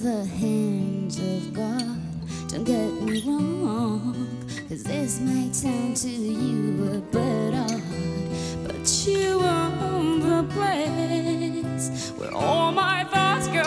the hands of God. Don't get me wrong, 'cause this might sound to you a bit odd, but you are the place where all my thoughts go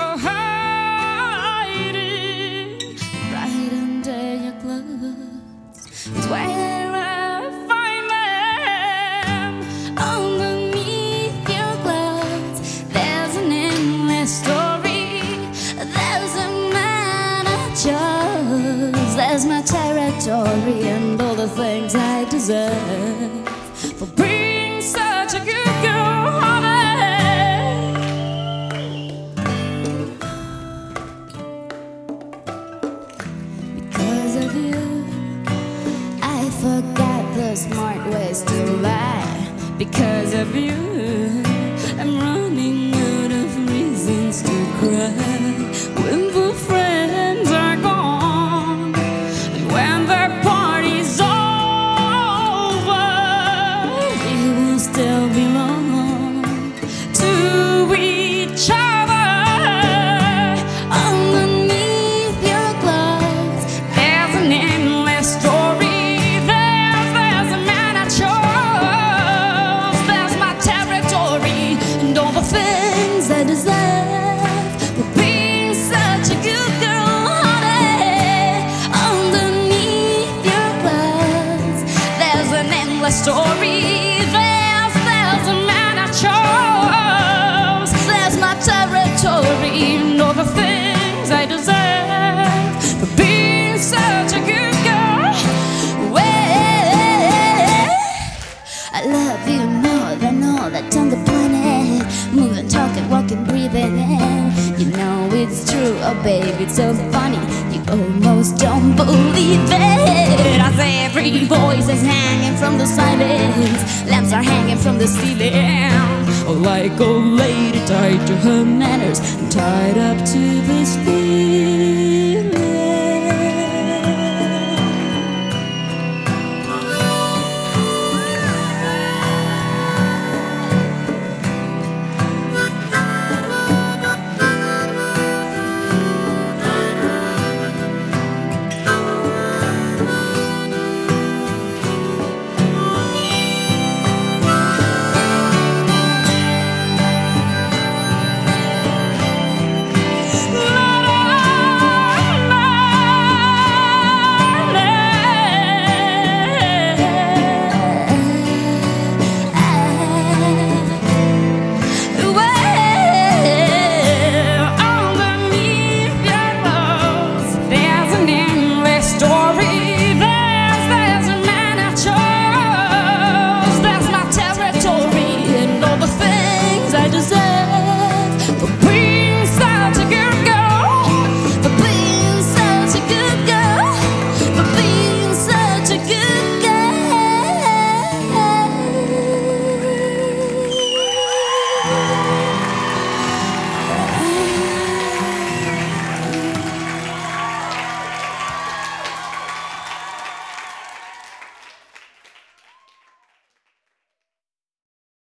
hiding. Right under your clothes is where I find them. Underneath your clothes there's an endless story. There's a man I chose. There's my territory and all the things I deserve for being such a good girl, honey. Because of you, I forgot the smart ways to lie. Because of you, I'm running out of reasons to cry. When the friends are gone, and when the party's over, we will still belong to each other. Underneath your clothes there's an endless story. There's a man I chose. There's my territory and all the things I deserve for being such a good girl, honey. Underneath your clothes there's an endless story. There's a man I chose. There's my territory and all the things I deserve for being such a good girl. Well, I love you more than all that's on the planet. Moving, talking, walking, breathing. You know it's true, oh baby, it's so funny. You almost don't believe it. I say every voice is hanging from the silence. Lamps are hanging from the ceiling. Oh, like old lady tied to her manners and tied up to